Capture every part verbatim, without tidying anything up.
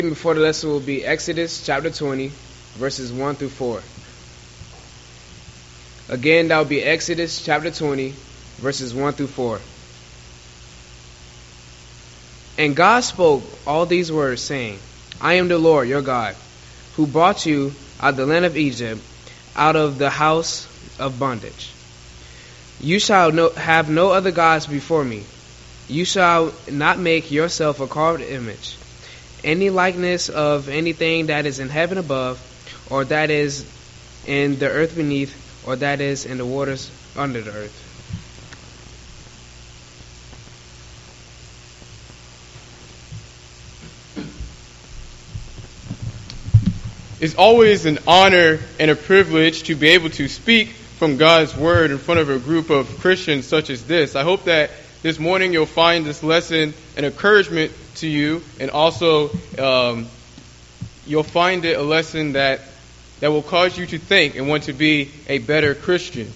Before the lesson will be Exodus chapter twenty, verses one through four. Again, that will be Exodus chapter twenty, verses one through four. And God spoke all these words, saying, I am the Lord your God, who brought you out of the land of Egypt, out of the house of bondage. You shall no, have no other gods before me. You shall not make yourself a carved image, any likeness of anything that is in heaven above, or that is in the earth beneath, or that is in the waters under the earth. It's always an honor and a privilege to be able to speak from God's Word in front of a group of Christians such as this. I hope that this morning you'll find this lesson an encouragement to you, and also um, you'll find it a lesson that that will cause you to think and want to be a better Christian.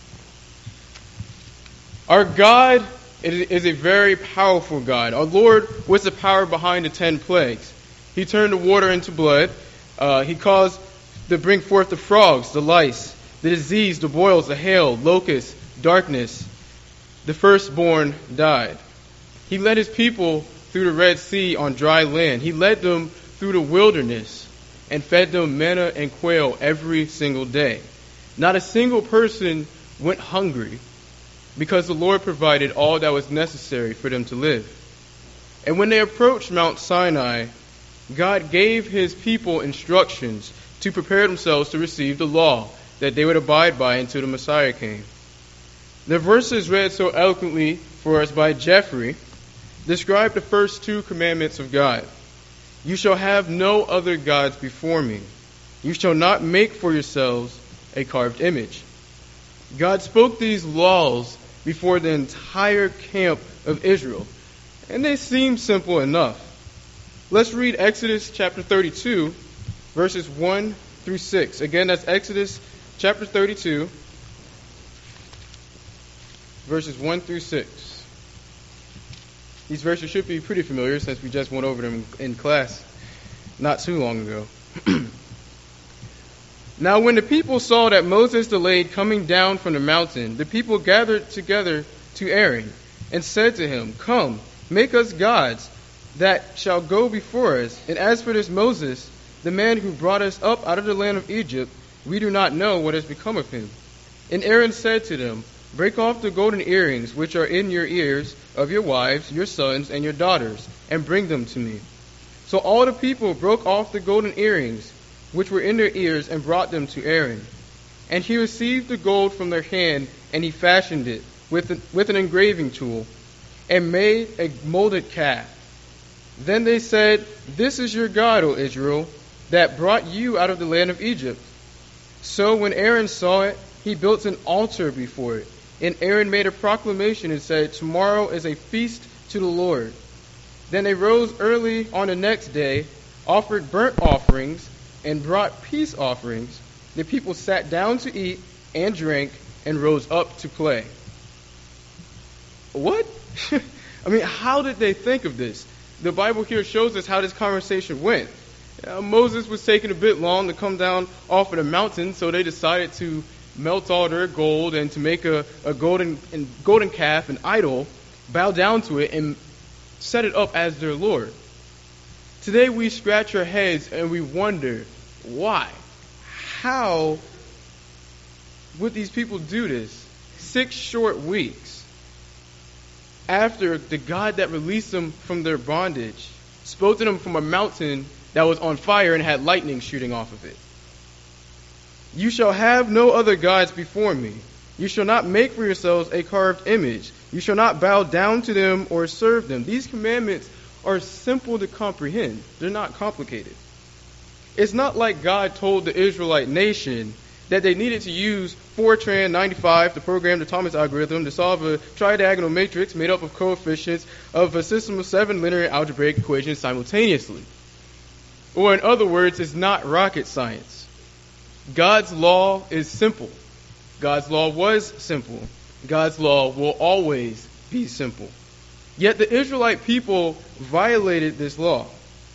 Our God is a very powerful God. Our Lord was the power behind the ten plagues. He turned the water into blood. Uh, he caused to bring forth the frogs, the lice, the disease, the boils, the hail, locusts, darkness. The firstborn died. He led his people through the Red Sea on dry land. He led them through the wilderness and fed them manna and quail every single day. Not a single person went hungry because the Lord provided all that was necessary for them to live. And when they approached Mount Sinai, God gave his people instructions to prepare themselves to receive the law that they would abide by until the Messiah came. The verses read so eloquently for us by Jeffrey describe the first two commandments of God. You shall have no other gods before me. You shall not make for yourselves a carved image. God spoke these laws before the entire camp of Israel, and they seem simple enough. Let's read Exodus chapter thirty-two, verses one through six. Again, that's Exodus chapter thirty-two, verses one through six. These verses should be pretty familiar since we just went over them in class not too long ago. Now when the people saw that Moses delayed coming down from the mountain, the people gathered together to Aaron and said to him, Come, make us gods that shall go before us. And as for this Moses, the man who brought us up out of the land of Egypt, we do not know what has become of him. And Aaron said to them, Break off the golden earrings which are in your ears of your wives, your sons, and your daughters, and bring them to me. So all the people broke off the golden earrings which were in their ears and brought them to Aaron. And he received the gold from their hand, and he fashioned it with, a, with an engraving tool, and made a molded calf. Then they said, This is your God, O Israel, that brought you out of the land of Egypt. So when Aaron saw it, he built an altar before it. And Aaron made a proclamation and said, Tomorrow is a feast to the Lord. Then they rose early on the next day, offered burnt offerings, and brought peace offerings. The people sat down to eat and drank and rose up to play. What? I mean, how did they think of this? The Bible here shows us how this conversation went. Uh, Moses was taking a bit long to come down off of the mountain, so they decided to melt all their gold and to make a, a golden and golden calf, an idol, bow down to it and set it up as their Lord. Today we scratch our heads and we wonder, why? How would these people do this? Six short weeks after the God that released them from their bondage spoke to them from a mountain that was on fire and had lightning shooting off of it. You shall have no other gods before me. You shall not make for yourselves a carved image. You shall not bow down to them or serve them. These commandments are simple to comprehend. They're not complicated. It's not like God told the Israelite nation that they needed to use Fortran ninety-five to program the Thomas algorithm to solve a tridiagonal matrix made up of coefficients of a system of seven linear algebraic equations simultaneously. Or in other words, it's not rocket science. God's law is simple. God's law was simple. God's law will always be simple. Yet the Israelite people violated this law.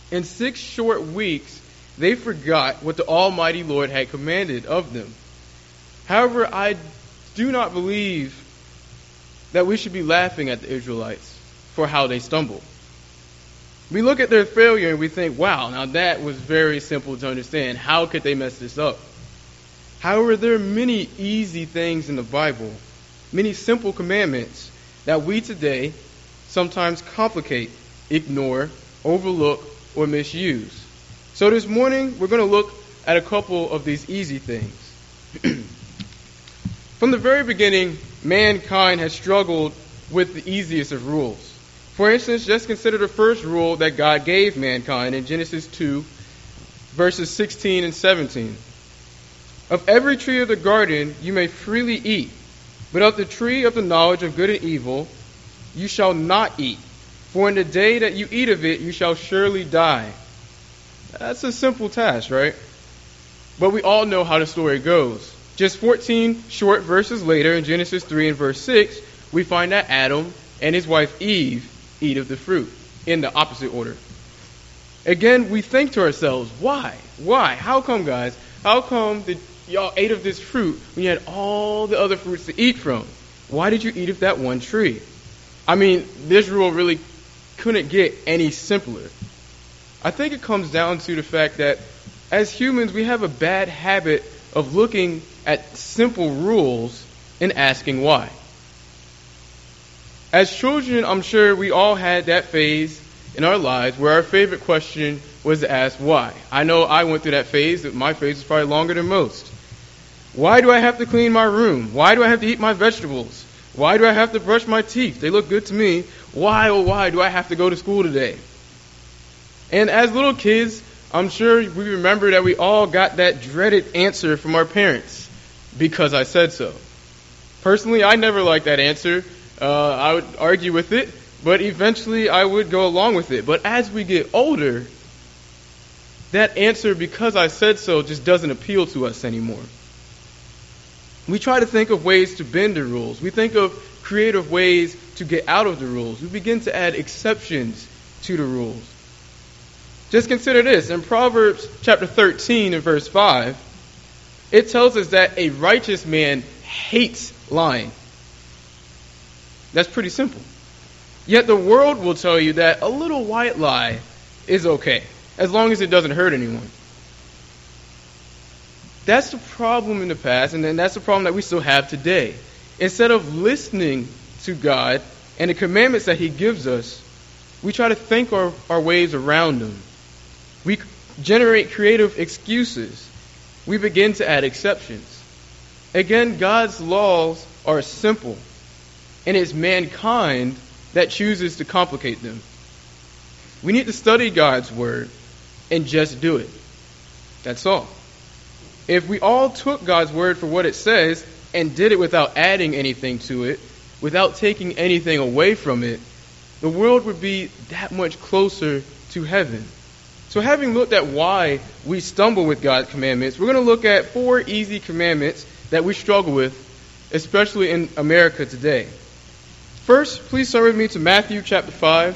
In six short weeks, they forgot what the Almighty Lord had commanded of them. However, I do not believe that we should be laughing at the Israelites for how they stumbled. We look at their failure and we think, wow, now that was very simple to understand. How could they mess this up? However, there are many easy things in the Bible, many simple commandments that we today sometimes complicate, ignore, overlook, or misuse. So this morning, we're going to look at a couple of these easy things. From the very beginning, mankind has struggled with the easiest of rules. For instance, just consider the first rule that God gave mankind in Genesis two, verses sixteen and seventeen. Of every tree of the garden you may freely eat, but of the tree of the knowledge of good and evil you shall not eat, for in the day that you eat of it you shall surely die. That's a simple task, right? But we all know how the story goes. Just fourteen short verses later, in Genesis three and verse six, we find that Adam and his wife Eve eat of the fruit in the opposite order. Again, we think to ourselves, why? Why? How come, guys? How come that y'all ate of this fruit when you had all the other fruits to eat from? Why did you eat of that one tree? I mean, this rule really couldn't get any simpler. I think it comes down to the fact that as humans, we have a bad habit of looking at simple rules and asking why. As children, I'm sure we all had that phase in our lives where our favorite question was to ask why. I know I went through that phase. My phase was probably longer than most. Why do I have to clean my room? Why do I have to eat my vegetables? Why do I have to brush my teeth? They look good to me. Why, oh why do I have to go to school today? And as little kids, I'm sure we remember that we all got that dreaded answer from our parents, because I said so. Personally, I never liked that answer. Uh, I would argue with it, but eventually I would go along with it. But as we get older, that answer, because I said so, just doesn't appeal to us anymore. We try to think of ways to bend the rules. We think of creative ways to get out of the rules. We begin to add exceptions to the rules. Just consider this. In Proverbs chapter thirteen and verse five, it tells us that a righteous man hates lying. That's pretty simple. Yet the world will tell you that a little white lie is okay, as long as it doesn't hurt anyone. That's the problem in the past, and then that's the problem that we still have today. Instead of listening to God and the commandments that He gives us, we try to think our, our ways around them. We generate creative excuses. We begin to add exceptions. Again, God's laws are simple, and it's mankind that chooses to complicate them. We need to study God's word and just do it. That's all. If we all took God's word for what it says and did it without adding anything to it, without taking anything away from it, the world would be that much closer to heaven. So having looked at why we stumble with God's commandments, we're going to look at four easy commandments that we struggle with, especially in America today. First, please turn with me to Matthew chapter five,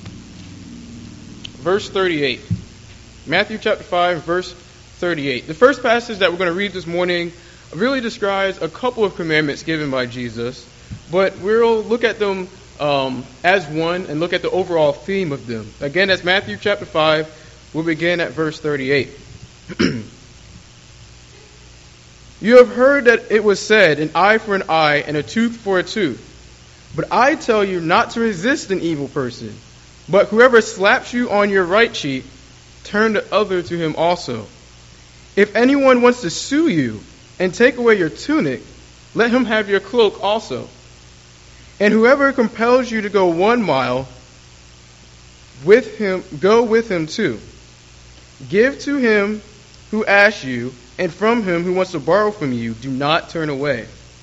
verse thirty-eight. Matthew chapter five, verse thirty-eight. The first passage that we're going to read this morning really describes a couple of commandments given by Jesus, but we'll look at them um, as one and look at the overall theme of them. Again, that's Matthew chapter five. We'll begin at verse thirty-eight. You have heard that it was said, an eye for an eye and a tooth for a tooth. But I tell you not to resist an evil person. But whoever slaps you on your right cheek, turn the other to him also. If anyone wants to sue you and take away your tunic, let him have your cloak also. And whoever compels you to go one mile, with him, go with him too. Give to him who asks you, and from him who wants to borrow from you, do not turn away.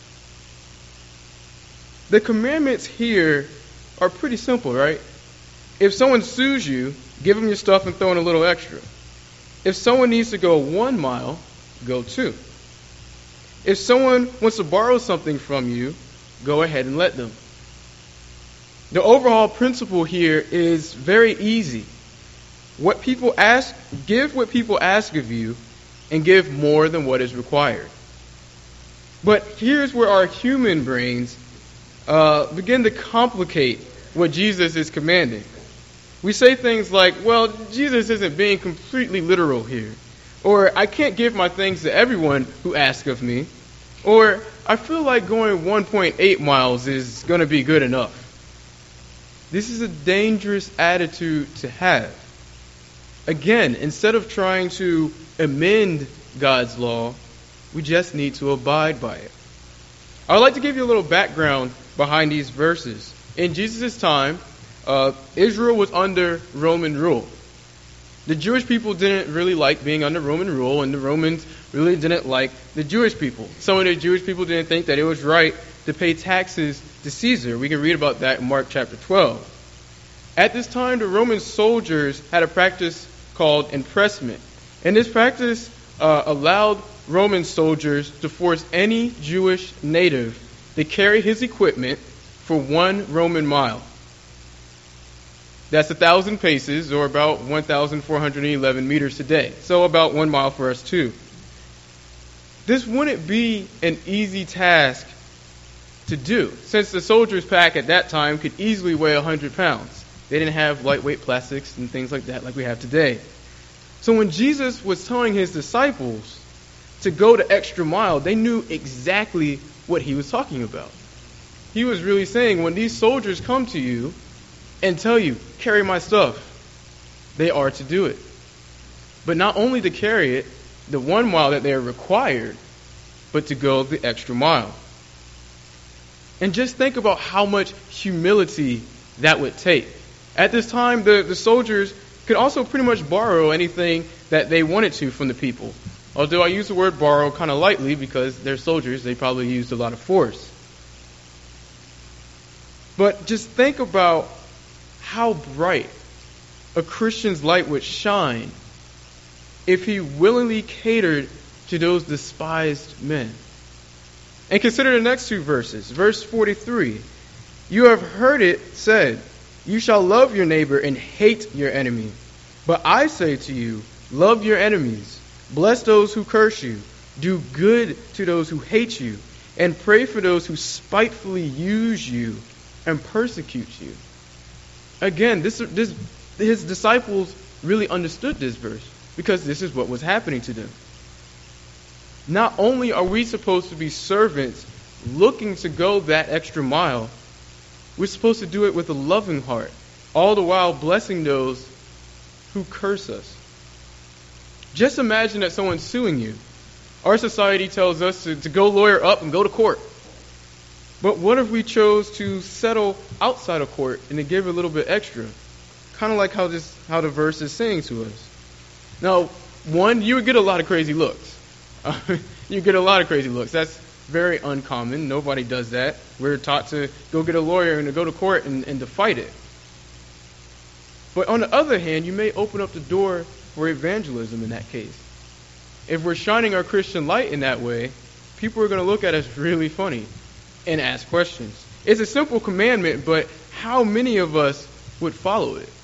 The commandments here are pretty simple, right? If someone sues you, give them your stuff and throw in a little extra. If someone needs to go one mile, go two. If someone wants to borrow something from you, go ahead and let them. The overall principle here is very easy. What people ask, give what people ask of you, and give more than what is required. But here's where our human brains uh, begin to complicate what Jesus is commanding. We say things like, well, Jesus isn't being completely literal here. Or, I can't give my things to everyone who asks of me. Or, I feel like going one point eight miles is going to be good enough. This is a dangerous attitude to have. Again, instead of trying to amend God's law, we just need to abide by it. I would like to give you a little background behind these verses. In Jesus' time, uh, Israel was under Roman rule. The Jewish people didn't really like being under Roman rule, and the Romans really didn't like the Jewish people. Some of the Jewish people didn't think that it was right to pay taxes to Caesar. We can read about that in Mark chapter twelve. At this time, the Roman soldiers had a practice called impressment. And this practice uh, allowed Roman soldiers to force any Jewish native to carry his equipment for one Roman mile. That's a thousand paces, or about one thousand four hundred eleven meters today. So about one mile for us too. This wouldn't be an easy task to do, since the soldier's pack at that time could easily weigh one hundred pounds. They didn't have lightweight plastics and things like that like we have today. So when Jesus was telling his disciples to go the extra mile, they knew exactly what he was talking about. He was really saying, when these soldiers come to you and tell you, carry my stuff, they are to do it. But not only to carry it, the one mile that they are required, but to go the extra mile. And just think about how much humility that would take. At this time, the, the soldiers could also pretty much borrow anything that they wanted to from the people. Although I use the word borrow kind of lightly because they're soldiers, they probably used a lot of force. But just think about how bright a Christian's light would shine if he willingly catered to those despised men. And consider the next two verses. Verse forty-three. You have heard it said, you shall love your neighbor and hate your enemy. But I say to you, love your enemies. Bless those who curse you. Do good to those who hate you. And pray for those who spitefully use you and persecute you. Again, this, this, his disciples really understood this verse because this is what was happening to them. Not only are we supposed to be servants looking to go that extra mile, we're supposed to do it with a loving heart, all the while blessing those who curse us. Just imagine that someone's suing you. Our society tells us to, to go lawyer up and go to court. But what if we chose to settle outside of court and to give a little bit extra? Kind of like how this, how the verse is saying to us. Now, one, you would get a lot of crazy looks. Uh, you get a lot of crazy looks. That's very uncommon. Nobody does that. We're taught to go get a lawyer and to go to court and, and to fight it. But on the other hand, you may open up the door for evangelism in that case. If we're shining our Christian light in that way, people are going to look at us really funny and ask questions. It's a simple commandment, but how many of us would follow it?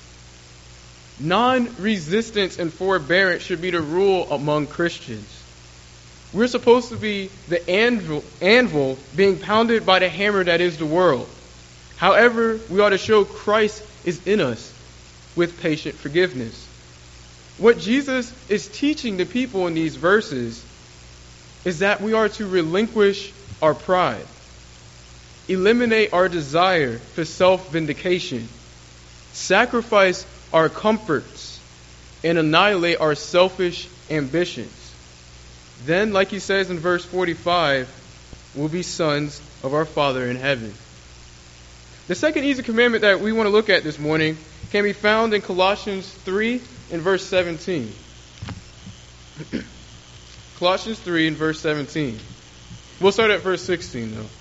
Non-resistance and forbearance should be the rule among Christians. We're supposed to be the anvil, anvil being pounded by the hammer that is the world. However, we ought to show Christ is in us with patient forgiveness. What Jesus is teaching the people in these verses is that we are to relinquish our pride, eliminate our desire for self-vindication, sacrifice our comforts, and annihilate our selfish ambitions. Then, like he says in verse forty-five, we'll be sons of our Father in heaven. The second easy commandment that we want to look at this morning can be found in Colossians three in verse seventeen. Colossians three in verse seventeen. We'll start at verse sixteen though.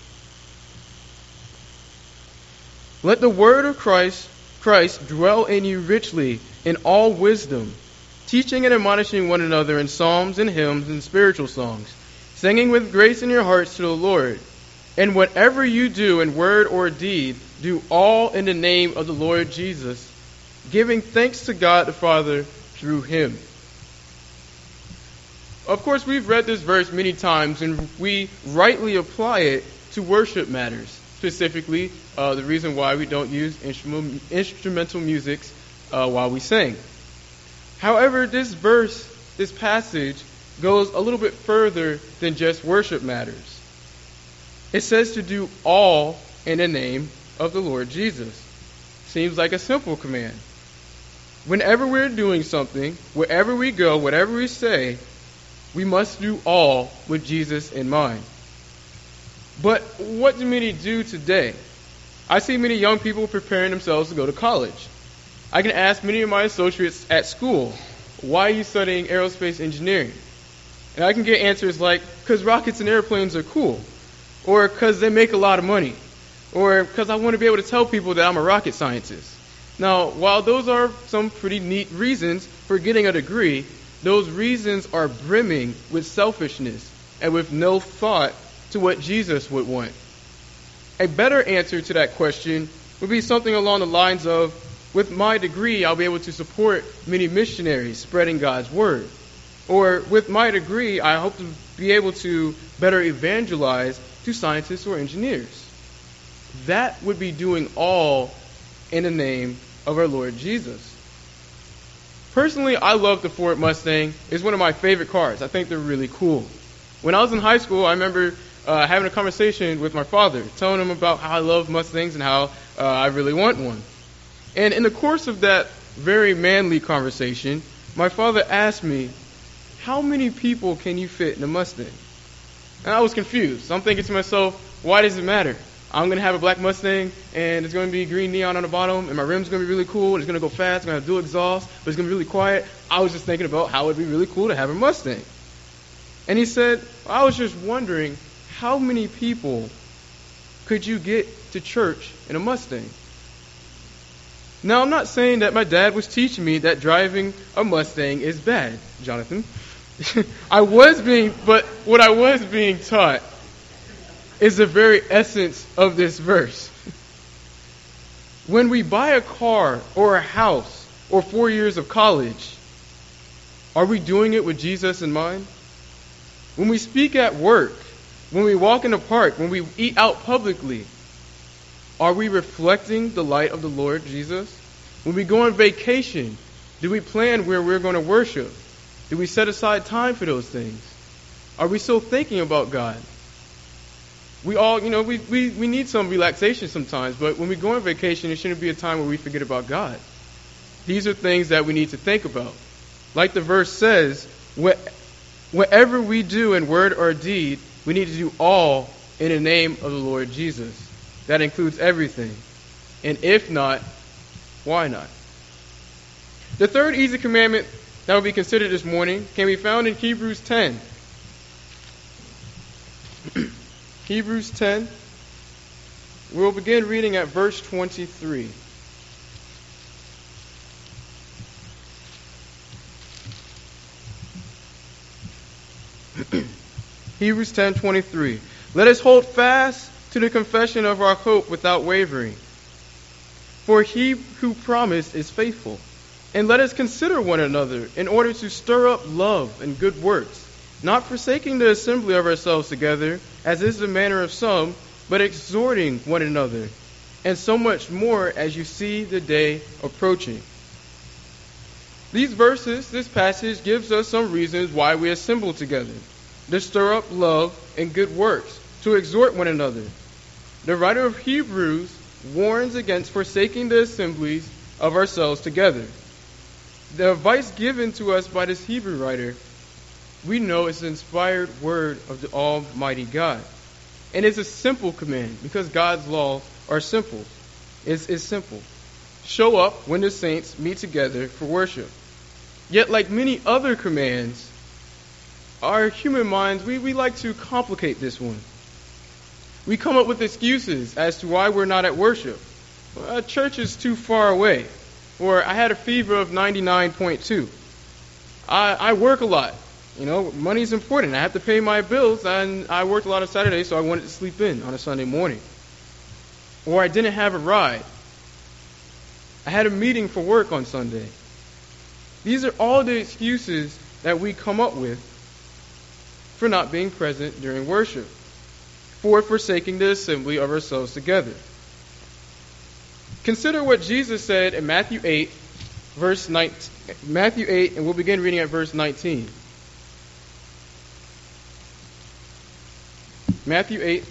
Let the word of Christ, Christ dwell in you richly in all wisdom, teaching and admonishing one another in psalms and hymns and spiritual songs, singing with grace in your hearts to the Lord. And whatever you do in word or deed, do all in the name of the Lord Jesus, giving thanks to God the Father through him. Of course, we've read this verse many times, and we rightly apply it to worship matters, specifically uh, the reason why we don't use instrumental, instrumental music uh, while we sing. However, this verse, this passage, goes a little bit further than just worship matters. It says to do all in the name of the Lord Jesus. Seems like a simple command. Whenever we're doing something, wherever we go, whatever we say, we must do all with Jesus in mind. But what do many do today? I see many young people preparing themselves to go to college. I can ask many of my associates at school, why are you studying aerospace engineering? And I can get answers like, because rockets and airplanes are cool, or because they make a lot of money, or because I want to be able to tell people that I'm a rocket scientist. Now, while those are some pretty neat reasons for getting a degree, those reasons are brimming with selfishness and with no thought to what Jesus would want. A better answer to that question would be something along the lines of, with my degree, I'll be able to support many missionaries spreading God's word. Or with my degree, I hope to be able to better evangelize to scientists or engineers. That would be doing all in the name of our Lord Jesus. Personally, I love the Ford Mustang. It's one of my favorite cars. I think they're really cool. When I was in high school, I remember uh, having a conversation with my father, telling him about how I love Mustangs and how uh, I really want one. And in the course of that very manly conversation, my father asked me, how many people can you fit in a Mustang? And I was confused. So I'm thinking to myself, why does it matter? I'm going to have a black Mustang, and it's going to be green neon on the bottom, and my rim's going to be really cool, and it's going to go fast, it's going to have dual exhaust, but it's going to be really quiet. I was just thinking about how it would be really cool to have a Mustang. And he said, I was just wondering, how many people could you get to church in a Mustang? Now, I'm not saying that my dad was teaching me that driving a Mustang is bad, Jonathan. I was being, but what I was being taught is the very essence of this verse. When we buy a car or a house or four years of college, are we doing it with Jesus in mind? When we speak at work, when we walk in the park, when we eat out publicly, are we reflecting the light of the Lord Jesus? When we go on vacation, do we plan where we're going to worship? Do we set aside time for those things? Are we still thinking about God? We all, you know, we, we, we need some relaxation sometimes, but when we go on vacation, it shouldn't be a time where we forget about God. These are things that we need to think about. Like the verse says, whatever we do in word or deed, we need to do all in the name of the Lord Jesus. That includes everything. And if not, why not? The third easy commandment that will be considered this morning can be found in Hebrews ten. Hebrews ten. We'll begin reading at verse twenty-three. Hebrews ten twenty-three. Let us hold fast to the confession of our hope without wavering. For he who promised is faithful. And let us consider one another in order to stir up love and good works, not forsaking the assembly of ourselves together, as is the manner of some, but exhorting one another, and so much more as you see the day approaching. These verses, this passage, gives us some reasons why we assemble together: to stir up love and good works, to exhort one another. The writer of Hebrews warns against forsaking the assemblies of ourselves together. The advice given to us by this Hebrew writer, we know it's the inspired word of the Almighty God. And it's a simple command, because God's laws are simple. It's, it's simple. Show up when the saints meet together for worship. Yet, like many other commands, our human minds, we, we like to complicate this one. We come up with excuses as to why we're not at worship. Uh, church is too far away. Or I had a fever of ninety-nine point two. I, I work a lot. You know, money's important. I have to pay my bills, and I worked a lot on Saturday, so I wanted to sleep in on a Sunday morning. Or I didn't have a ride. I had a meeting for work on Sunday. These are all the excuses that we come up with for not being present during worship, for forsaking the assembly of ourselves together. Consider what Jesus said in Matthew eight, verse nineteen. Matthew eight, and we'll begin reading at verse nineteen. Matthew eight.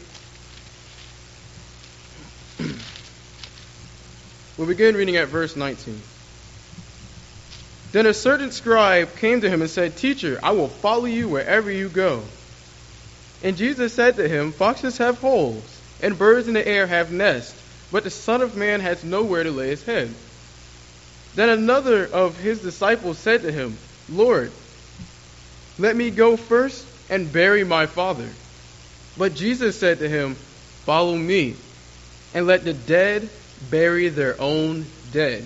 We'll begin reading at verse nineteen. Then a certain scribe came to him and said, "Teacher, I will follow you wherever you go." And Jesus said to him, "Foxes have holes, and birds in the air have nests, but the Son of Man has nowhere to lay his head." Then another of his disciples said to him, "Lord, let me go first and bury my father." But Jesus said to him, "Follow me, and let the dead bury their own dead."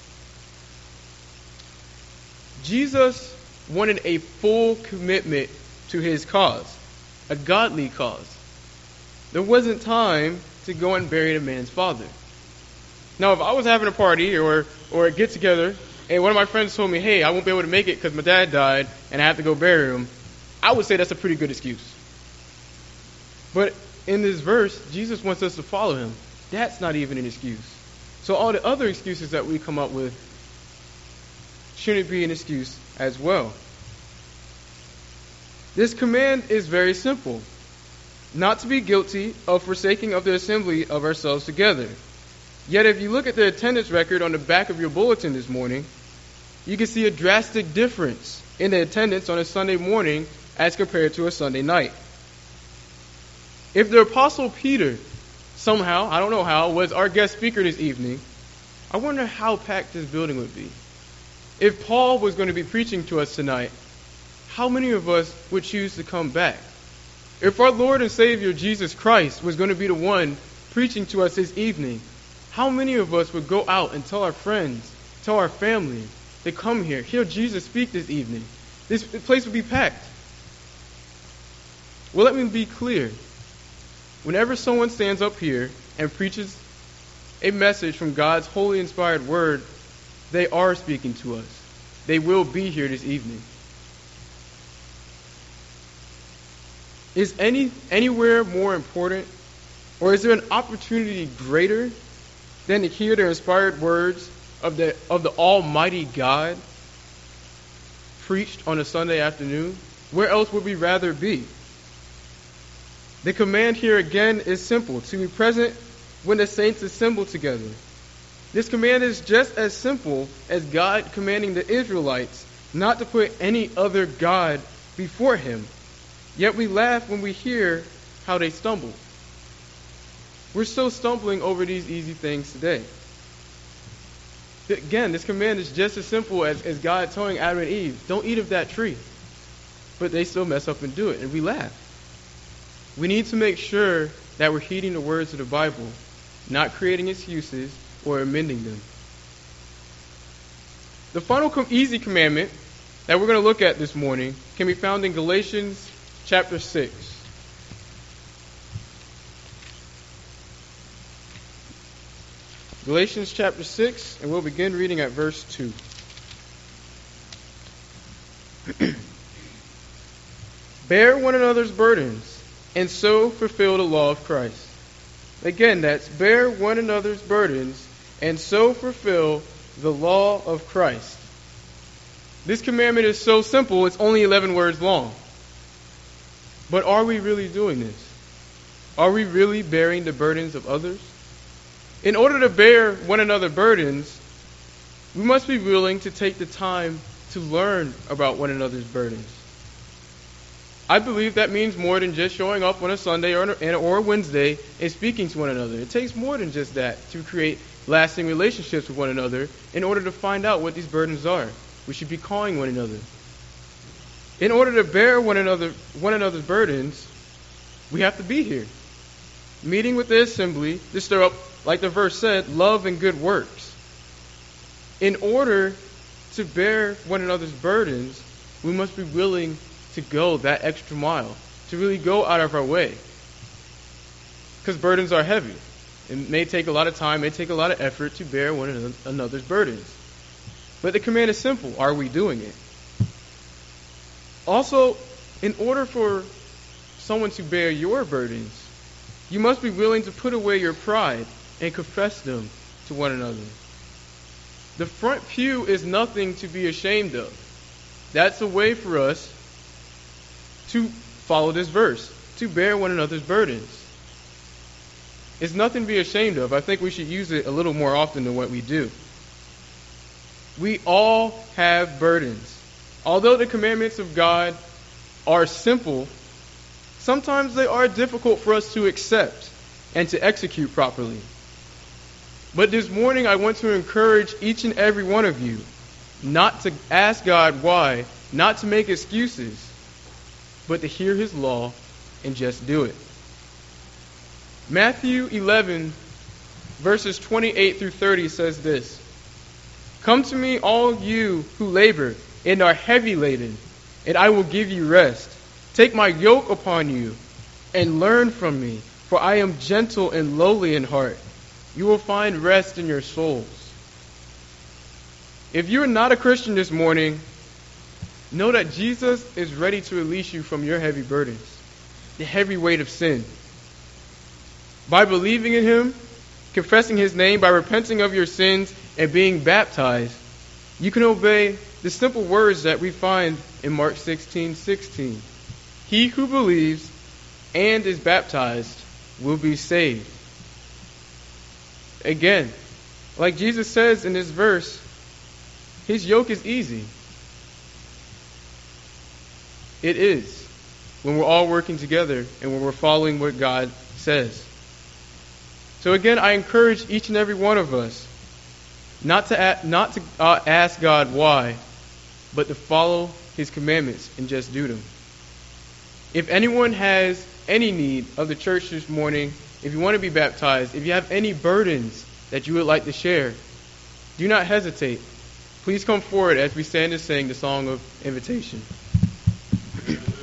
Jesus wanted a full commitment to his cause, a godly cause. There wasn't time to go and bury the man's father. Now, if I was having a party or, or a get-together, and one of my friends told me, "Hey, I won't be able to make it because my dad died and I have to go bury him," I would say that's a pretty good excuse. But in this verse, Jesus wants us to follow him. That's not even an excuse. So all the other excuses that we come up with shouldn't be an excuse as well. This command is very simple: not to be guilty of forsaking of the assembly of ourselves together. Yet if you look at the attendance record on the back of your bulletin this morning, you can see a drastic difference in the attendance on a Sunday morning as compared to a Sunday night. If the Apostle Peter somehow, I don't know how, was our guest speaker this evening, I wonder how packed this building would be. If Paul was going to be preaching to us tonight, how many of us would choose to come back? If our Lord and Savior Jesus Christ was going to be the one preaching to us this evening, how many of us would go out and tell our friends, tell our family to come here, hear Jesus speak this evening? This place would be packed. Well, let me be clear. Whenever someone stands up here and preaches a message from God's holy inspired word, they are speaking to us. They will be here this evening. Is any anywhere more important, or is there an opportunity greater than to hear the inspired words of the of the Almighty God preached on a Sunday afternoon? Where else would we rather be? The command here again is simple: to be present when the saints assemble together. This command is just as simple as God commanding the Israelites not to put any other God before him. Yet we laugh when we hear how they stumble. We're still stumbling over these easy things today. Again, this command is just as simple as, as God telling Adam and Eve, "Don't eat of that tree." But they still mess up and do it, and we laugh. We need to make sure that we're heeding the words of the Bible, not creating excuses or amending them. The final com- easy commandment that we're going to look at this morning can be found in Galatians chapter six. Galatians chapter six, and we'll begin reading at verse two. Bear one another's burdens, and so fulfill the law of Christ. Again, that's bear one another's burdens, and so fulfill the law of Christ. This commandment is so simple, it's only eleven words long. But are we really doing this? Are we really bearing the burdens of others? In order to bear one another's burdens, we must be willing to take the time to learn about one another's burdens. I believe that means more than just showing up on a Sunday or a, or a Wednesday and speaking to one another. It takes more than just that to create lasting relationships with one another in order to find out what these burdens are. We should be calling one another. In order to bear one another one another's burdens, we have to be here, meeting with the assembly to stir up, like the verse said, love and good works. In order to bear one another's burdens, we must be willing to go that extra mile, to really go out of our way. Because burdens are heavy. It may take a lot of time, it may take a lot of effort to bear one another's burdens. But the command is simple. Are we doing it? Also, in order for someone to bear your burdens, you must be willing to put away your pride and confess them to one another. The front pew is nothing to be ashamed of. That's a way for us to follow this verse, to bear one another's burdens. It's nothing to be ashamed of. I think we should use it a little more often than what we do. We all have burdens. Although the commandments of God are simple, sometimes they are difficult for us to accept and to execute properly. But this morning I want to encourage each and every one of you not to ask God why, not to make excuses, but to hear His law and just do it. Matthew eleven, verses twenty-eight through thirty says this: "Come to me, all you who labor and are heavy laden, and I will give you rest. Take my yoke upon you and learn from me, for I am gentle and lowly in heart. You will find rest in your souls." If you are not a Christian this morning, know that Jesus is ready to release you from your heavy burdens, the heavy weight of sin. By believing in Him, confessing His name, by repenting of your sins and being baptized, you can obey the simple words that we find in Mark sixteen sixteen. He who believes and is baptized will be saved. Again, like Jesus says in this verse, His yoke is easy. It is, when we're all working together and when we're following what God says. So again, I encourage each and every one of us not to a- not to uh, ask God why, but to follow His commandments and just do them. If anyone has any need of the church this morning, if you want to be baptized, if you have any burdens that you would like to share, do not hesitate. Please come forward as we stand and sing the song of invitation.